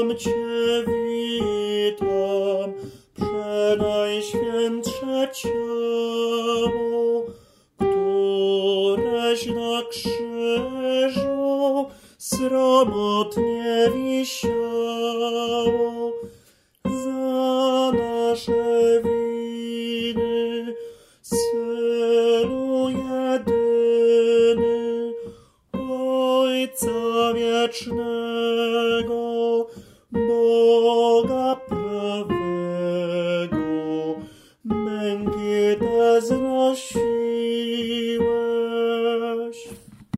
Cię witam, przenajświętsze ciało, któreś na krzyżu sromotnie wisiało za nasze